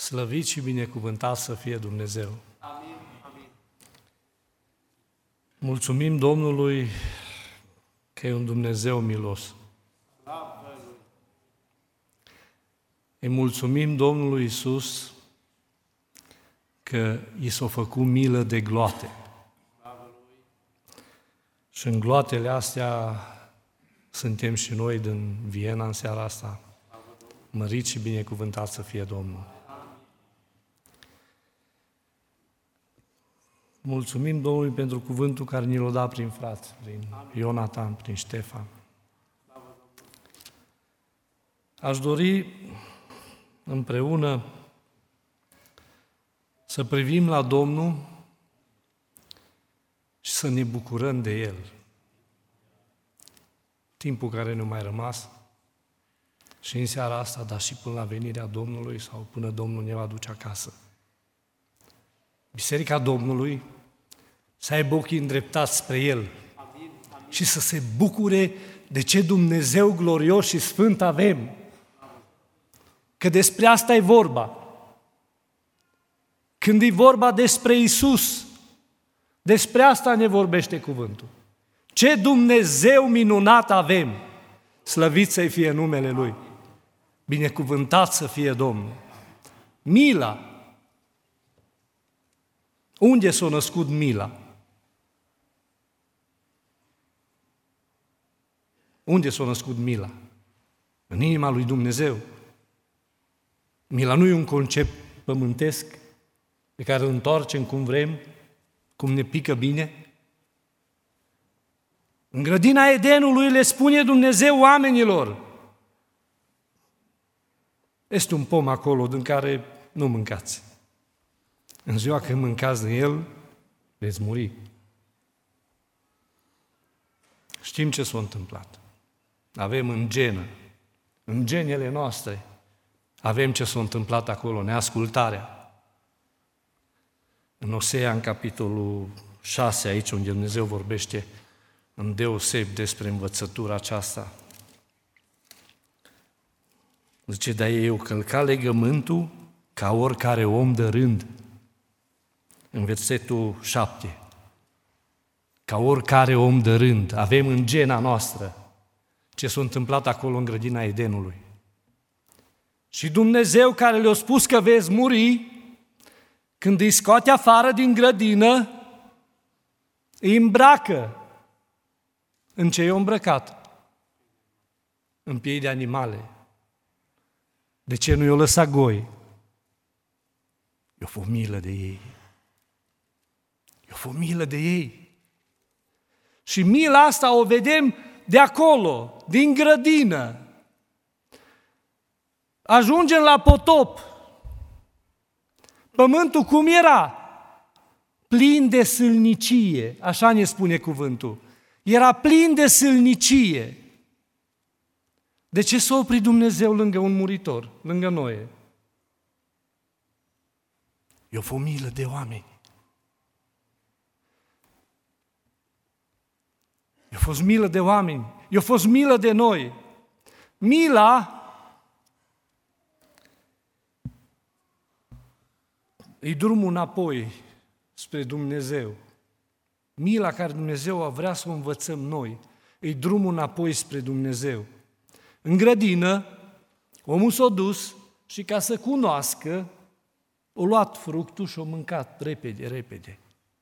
Slăvit și binecuvântat să fie Dumnezeu! Amin, amin. Mulțumim Domnului că e un Dumnezeu milos. Slavă Lui. Îi mulțumim Domnului Iisus că i s-a făcut milă de gloate. Slavă Lui. Și în gloatele astea suntem și noi din Viena în seara asta. Mărit și binecuvântat să fie Domnul. Mulțumim Domnului pentru cuvântul care ni l-a dat prin frați, prin Ionatan, prin Ștefan. Aș dori împreună să privim la Domnul și să ne bucurăm de El. Timpul care ne-a mai rămas și în seara asta, dar și până la venirea Domnului sau până Domnul ne va duce acasă. Biserica Domnului să aibă ochii îndreptați spre El Amin, amin. și să se bucure de ce Dumnezeu glorios și sfânt avem. Că despre asta e vorba. Când e vorba despre Isus, despre asta ne vorbește cuvântul. Ce Dumnezeu minunat avem! Slăvit să-i fie numele Lui. Binecuvântat să fie Domnul. Mila. Unde s-a născut mila? Unde s-a născut mila? În inima lui Dumnezeu. Mila nu e un concept pământesc pe care îl întoarcem cum vrem, cum ne pică bine. În grădina Edenului le spune Dumnezeu oamenilor: este un pom acolo din care nu mâncați. În ziua când mâncați din el, veți muri. Știm ce s-a întâmplat. Avem în genele noastre, avem ce s-a întâmplat acolo, neascultarea. În Osea, în capitolul 6, aici unde Dumnezeu vorbește îndeosebi despre învățătura aceasta. Zice, dar ei au călcat legământul ca oricare om de rând. În versetul 7. Ca oricare om de rând, avem în gena noastră ce s-a întâmplat acolo în grădina Edenului. Și Dumnezeu care le-a spus că veți muri, când îi scoate afară din grădină, îi îmbracă. În ce i-a îmbrăcat? În piei de animale. De ce nu i-a lăsat goi? I-a fost milă de ei. I-a fost milă de ei. Și mila asta o vedem de acolo, din grădină. Ajungem la potop. Pământul cum era? Plin de sâlnicie, așa ne spune cuvântul. Era plin de sâlnicie. De ce s-a oprit Dumnezeu lângă un muritor, lângă Noe? I-a fost milă de oameni. I-a fost milă de oameni. I-a fost milă de noi. Mila e drumul înapoi spre Dumnezeu. Mila care Dumnezeu vrea să o învățăm noi. E drumul înapoi spre Dumnezeu. În grădină, omul s-a dus și ca să cunoască, a luat fructul și a mâncat repede.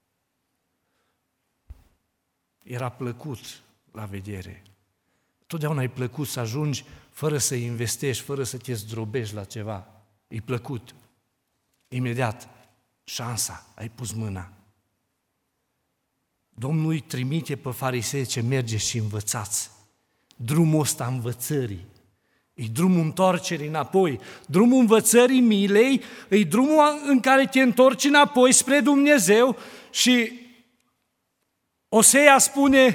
Era plăcut la vedere. Totdeauna e plăcut să ajungi fără să investești, fără să te zdrobești la ceva. E plăcut. Imediat, șansa, ai pus mâna. Domnul îi trimite pe farisei ce merge și învățați. Drumul ăsta învățării. E drumul întoarcerii înapoi. Drumul învățării milei e drumul în care te întorci înapoi spre Dumnezeu și Osea spune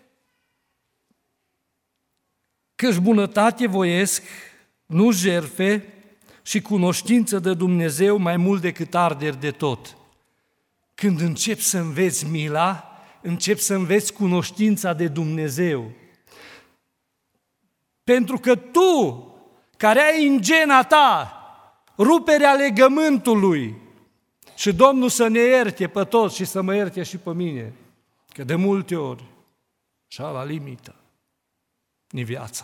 că-și bunătate voiesc, nu jerfe, și cunoștință de Dumnezeu mai mult decât arderi de tot. Când începi să înveți mila, începi să înveți cunoștința de Dumnezeu. Pentru că tu, care ai în gena ta ruperea legământului. Și Domnul să ne ierte pe toți și să mă ierte și pe mine, că de multe ori, și la limită, ni viața.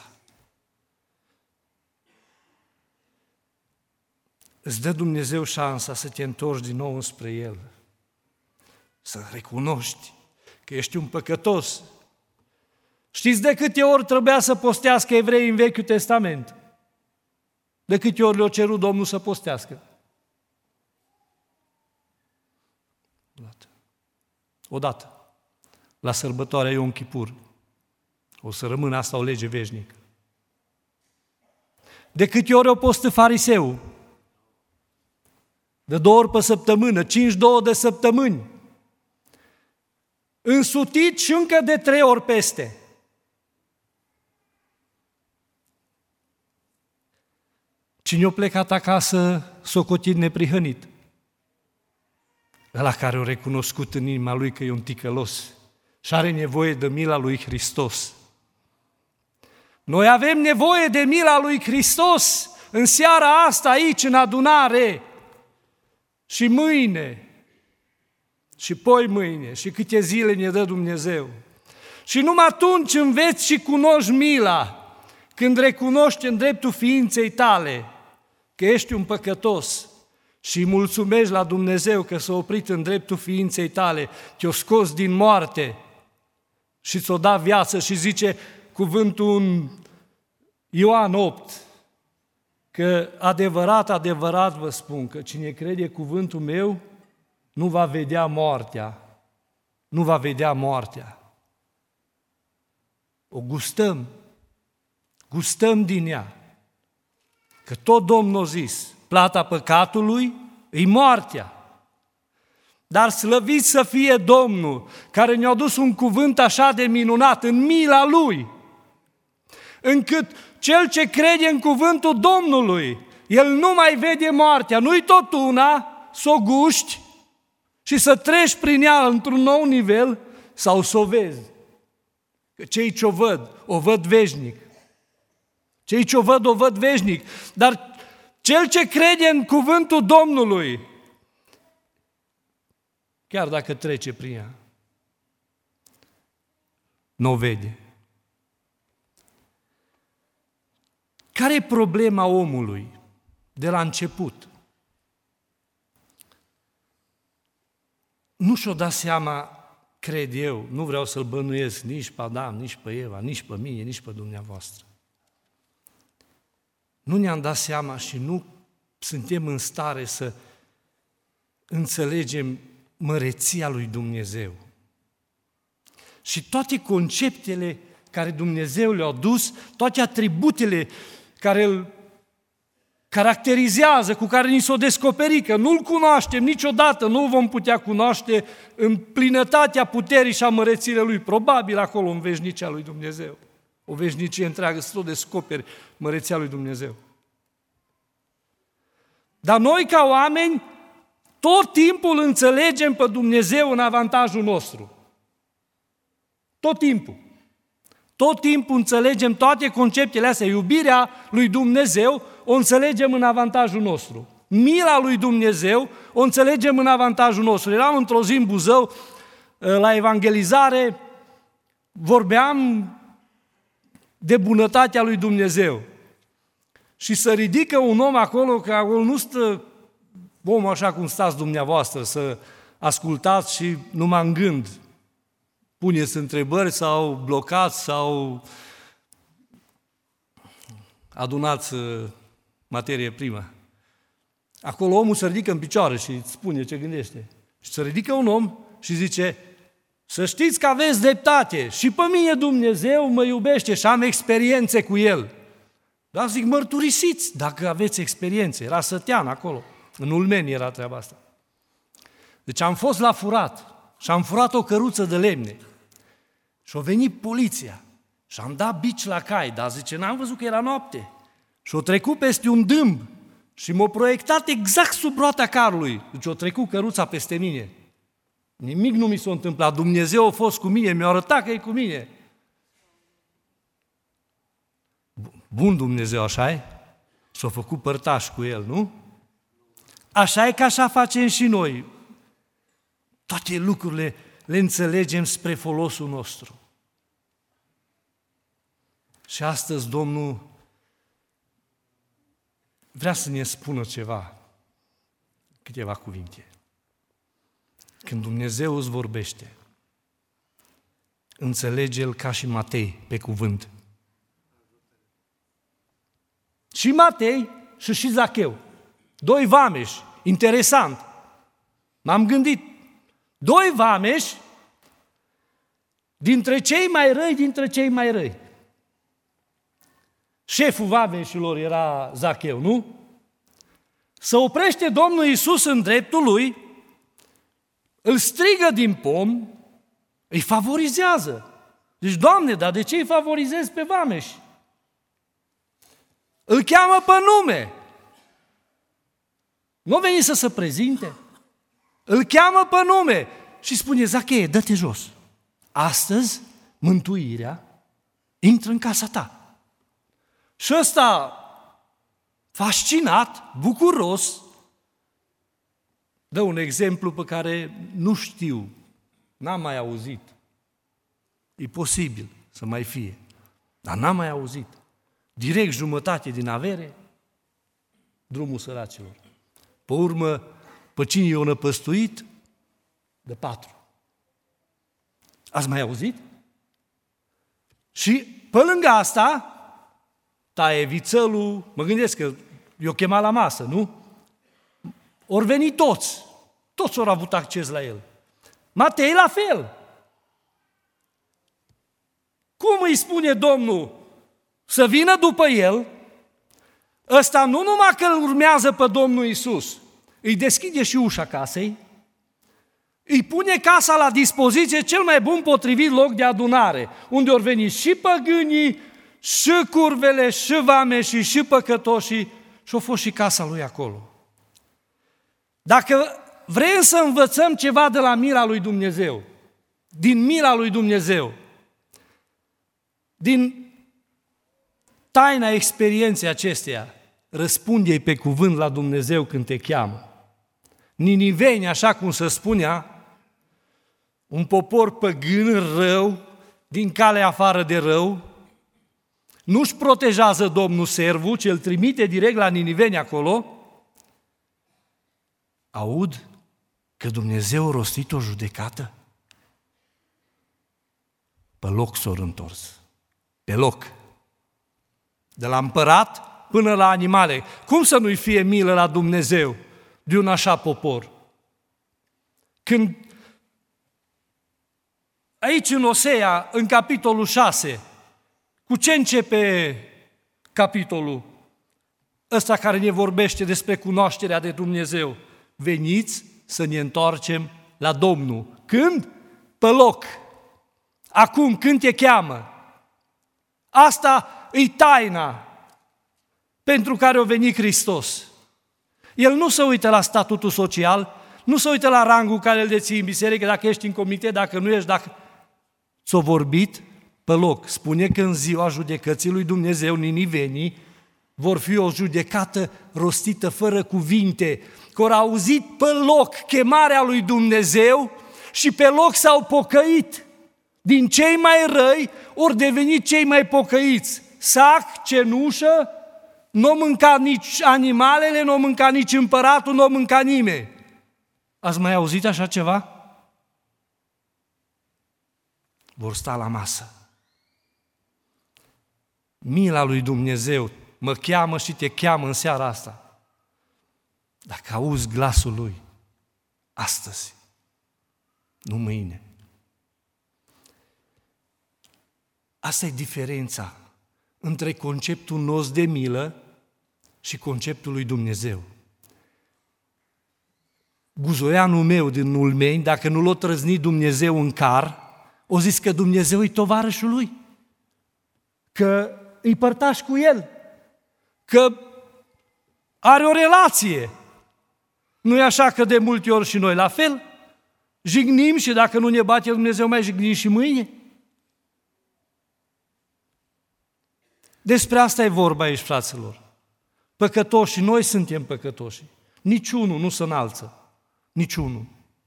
Îți dă Dumnezeu șansa să te întorci din nou înspre El, să recunoști că ești un păcătos. Știți de câte ori trebuia să postească evreii în Vechiul Testament? De câte ori le-a cerut Domnul să postească? Odată. La sărbătoarea Iom Kipur. O să rămână asta o lege veșnică. De câte ori o postă fariseu? De 2 ori pe săptămână, 5 de săptămâni. Însutit și încă de 3 ori peste. Cine a plecat acasă socotit neprihănit? Ăla care a recunoscut în inima lui că e un ticălos și are nevoie de mila lui Hristos. Noi avem nevoie de mila lui Hristos în seara asta aici, în adunare, și mâine, și poi mâine, și câte zile ne dă Dumnezeu. Și numai atunci înveți și cunoști mila, când recunoști în dreptul ființei tale că ești un păcătos și mulțumești la Dumnezeu că s-a oprit în dreptul ființei tale, te-a scos din moarte și ți-a dat viață și zice cuvântul în Ioan 8, că adevărat, adevărat vă spun că cine crede cuvântul meu nu va vedea moartea. Nu va vedea moartea. O gustăm din ea. Că tot Domnul a zis, plata păcatului e moartea. Dar slăvit să fie Domnul, care ne-a dus un cuvânt așa de minunat în mila Lui, încât cel ce crede în cuvântul Domnului, el nu mai vede moartea. Nu-i tot una să o guști și să treci prin ea într-un nou nivel sau să o vezi. Că cei ce o văd veșnic. Cei ce o văd veșnic. Dar cel ce crede în cuvântul Domnului, chiar dacă trece prin ea, nu o vede. Care e problema omului de la început? Nu și-o dat seama, cred eu, nu vreau să-l bănuiesc nici pe Adam, nici pe Eva, nici pe mine, nici pe dumneavoastră. Nu ne-am dat seama și nu suntem în stare să înțelegem măreția lui Dumnezeu. Și toate conceptele care Dumnezeu le-a dus, toate atributele care îl caracterizează, cu care ni s-o descoperi, că nu-L cunoaștem niciodată, nu-L vom putea cunoaște în plinătatea puterii și a măreției Lui, probabil acolo în veșnicia lui Dumnezeu. O veșnicie întreagă să o descoperi măreția lui Dumnezeu. Dar noi ca oameni tot timpul înțelegem pe Dumnezeu în avantajul nostru. Tot timpul. Tot timpul înțelegem toate conceptele astea. Iubirea lui Dumnezeu o înțelegem în avantajul nostru. Mila lui Dumnezeu o înțelegem în avantajul nostru. Eram într-o zi în Buzău, la evangelizare, vorbeam de bunătatea lui Dumnezeu. Și se ridică un om acolo, că acolo nu stă omul așa cum stați dumneavoastră, să ascultați și numai în gând. Puneți întrebări sau blocați sau adunați materie primă. Acolo omul se ridică în picioare și îți spune ce gândește. Și se ridică un om și zice, să știți că aveți dreptate și pe mine Dumnezeu mă iubește și am experiențe cu El. Dar zic, mărturisiți dacă aveți experiențe. Era Sătean acolo, în Ulmeni era treaba asta. Deci am fost la furat și am furat o căruță de lemne. Și a venit poliția și am dat bici la cai, dar zice, n-am văzut că era noapte. Și a trecut peste un dâmb și m-a proiectat exact sub roata carului. Deci a trecut căruța peste mine. Nimic nu mi s-a întâmplat. Dumnezeu a fost cu mine, mi-a arătat că e cu mine. Bun Dumnezeu, așa e? S-a făcut părtaș cu El, nu? așa e că așa facem și noi. Toate lucrurile le înțelegem spre folosul nostru. Și astăzi Domnul vrea să ne spună câteva cuvinte. Când Dumnezeu îți vorbește, înțelege-l ca și Matei pe cuvânt. Și Matei și Zacheu. Doi vameși, interesant. M-am gândit, doi vameși dintre cei mai răi. Șeful vameșilor era Zacheu, nu? Se oprește Domnul Iisus în dreptul lui, îl strigă din pom, îi favorizează. Deci, Doamne, dar de ce îi favorizezi pe vameși? Îl cheamă pe nume. Nu veni să se prezinte. Îl cheamă pe nume și spune, Zacheie, dă-te jos. Astăzi, mântuirea intră în casa ta. Și ăsta, fascinat, bucuros, dă un exemplu pe care nu știu, n-am mai auzit. E posibil să mai fie, dar n-am mai auzit. Direct jumătate din avere, drumul săracilor. Pe urmă, pe cine i-o năpăstuit, de 4. Ați mai auzit? Și pe lângă asta, taie vițelul, mă gândesc că i-o chema la masă, nu? Ori veni toți au avut acces la el. Matei la fel. Cum îi spune Domnul să vină după el, ăsta nu numai că îl urmează pe Domnul Iisus, îi deschide și ușa casei, îi pune casa la dispoziție, cel mai bun potrivit loc de adunare, unde ori veni și păgânii, și curvele, și vameșii, și păcătoșii, și a fost și casa lui acolo. Dacă vrem să învățăm ceva de la mila lui Dumnezeu, din mila lui Dumnezeu, din taina experienței acesteia, răspunde-i pe cuvânt la Dumnezeu când te cheamă. Niniveni, așa cum se spunea, un popor păgân rău, din calea afară de rău, nu-și protejează Domnul servul, ci îl trimite direct la niniveni acolo, aud că Dumnezeu a rostit o judecată. Pe loc s-au întors. Pe loc. De la împărat până la animale. Cum să nu-i fie milă la Dumnezeu de un așa popor? Când aici în Osea, în capitolul 6, cu ce începe capitolul ăsta care ne vorbește despre cunoașterea de Dumnezeu? Veniți să ne întoarcem la Domnul. Când? Pe loc. Acum, când te cheamă. Asta e taina pentru care a venit Hristos. El nu se uită la statutul social, nu se uită la rangul care îl deții în biserică, dacă ești în comitet, dacă nu ești, dacă... S-a vorbit pe loc. Spune că în ziua judecății lui Dumnezeu, ninivenii vor fi o judecată rostită fără cuvinte, că au auzit pe loc chemarea lui Dumnezeu și pe loc s-au pocăit. Din cei mai răi ori devenit cei mai pocăiți. Sac, cenușă, nu mânca nici animalele, nu mânca nici împăratul, nu mânca nimeni. Ați mai auzit așa ceva? Vor sta la masă. Mila lui Dumnezeu mă cheamă și te cheamă în seara asta. Dacă auzi glasul Lui, astăzi, nu mâine. Asta e diferența între conceptul nostru de milă și conceptul lui Dumnezeu. Buzoianul meu din Ulmeni, dacă nu l-a trăznit Dumnezeu în car, o zis că Dumnezeu e tovarășul lui, că îi părtaș cu el, că are o relație. Nu e așa că de multe ori și noi la fel? Jignim și dacă nu ne bate Dumnezeu, mai jignim și mâine? Despre asta e vorba aici, fraților. Păcătoși, noi suntem păcătoși. Niciunul nu se înalță. Niciunul.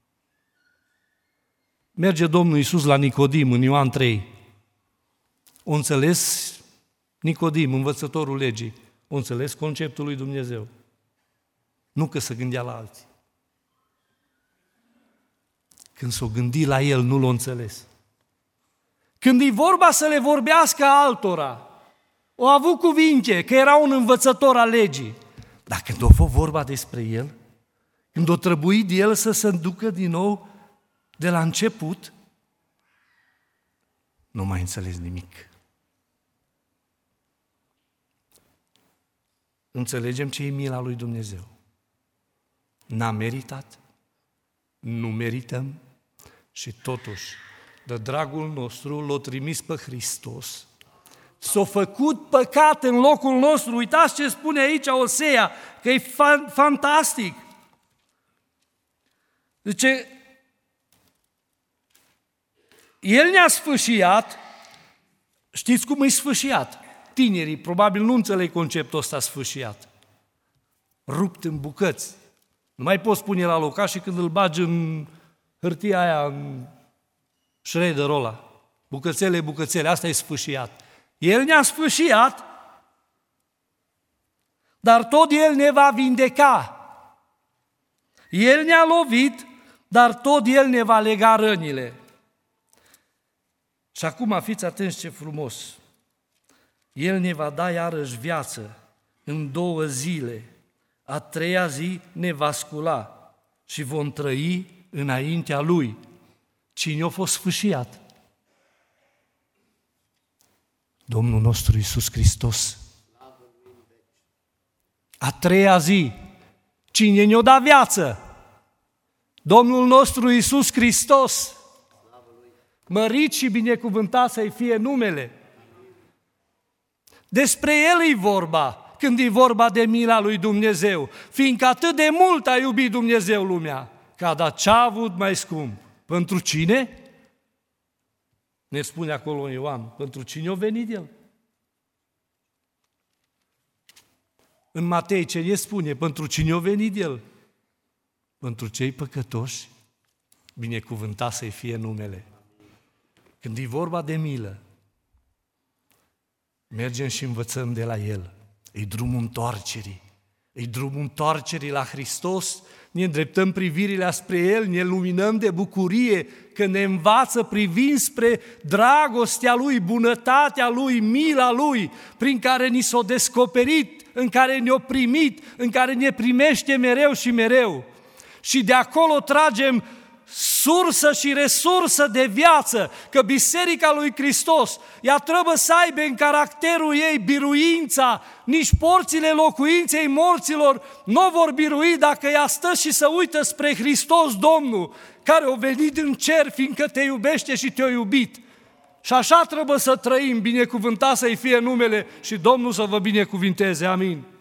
Merge Domnul Iisus la Nicodim în Ioan 3. O înțeles Nicodim, învățătorul legii. O înțeles conceptul lui Dumnezeu. Nu că se gândea la alții. Când s-o gândi la el, nu l-o înțeles. Când e vorba să le vorbească altora, o avut cuvinte, că era un învățător al legii. Dar când a fost vorba despre el, când a trebuit el să se ducă din nou de la început, nu mai înțeles nimic. Înțelegem ce e mila lui Dumnezeu. N-am meritat, nu merităm și totuși, de dragul nostru, l-a trimis pe Hristos. S-a făcut păcat în locul nostru. Uitați ce spune aici Osea, că e fantastic. Zice, El ne-a sfâșiat, știți cum e sfâșiat? Tinerii probabil nu înțeleg conceptul ăsta sfâșiat. Rupt în bucăți. Nu mai poți pune la loc, ca și când îl bagi în hârtia aia, în shredderul ăla. Bucățele, asta e sfâșiat. El ne-a sfâșiat, dar tot El ne va vindeca. El ne-a lovit, dar tot El ne va lega rănile. Și acum fiți atenți ce frumos. El ne va da iarăși viață în 2 zile. A 3-a zi ne va scula și vom trăi înaintea Lui. Cine a fost sfâșiat? Domnul nostru Iisus Hristos. A 3-a zi. Cine ne-a dat viață? Domnul nostru Iisus Hristos. Mărit și binecuvântat să-i fie numele. Despre El e vorba când e vorba de mila lui Dumnezeu, fiindcă atât de mult a iubit Dumnezeu lumea, că a dat ce-a avut mai scump. Pentru cine? Ne spune acolo în Ioan, pentru cine a venit El? În Matei ce ne spune? Pentru cine a venit El? Pentru cei păcătoși, binecuvântat să-i fie numele. Când e vorba de milă, mergem și învățăm de la El. E drumul întoarcerii. E drumul întoarcerii la Hristos. Ne îndreptăm privirile spre El, ne luminăm de bucurie că ne învață privind spre dragostea Lui, bunătatea Lui, mila Lui, prin care ni s-a descoperit, în care ne-a primit, în care ne primește mereu și mereu. Și de acolo tragem sursă și resursă de viață, că Biserica lui Hristos, ea trebuie să aibă în caracterul ei biruința, nici porțile locuinței morților nu vor birui dacă ea stă și se uită spre Hristos Domnul, care a venit în cer, fiindcă te iubește și te-a iubit. Și așa trebuie să trăim, binecuvântat să-i fie numele și Domnul să vă binecuvinteze. Amin.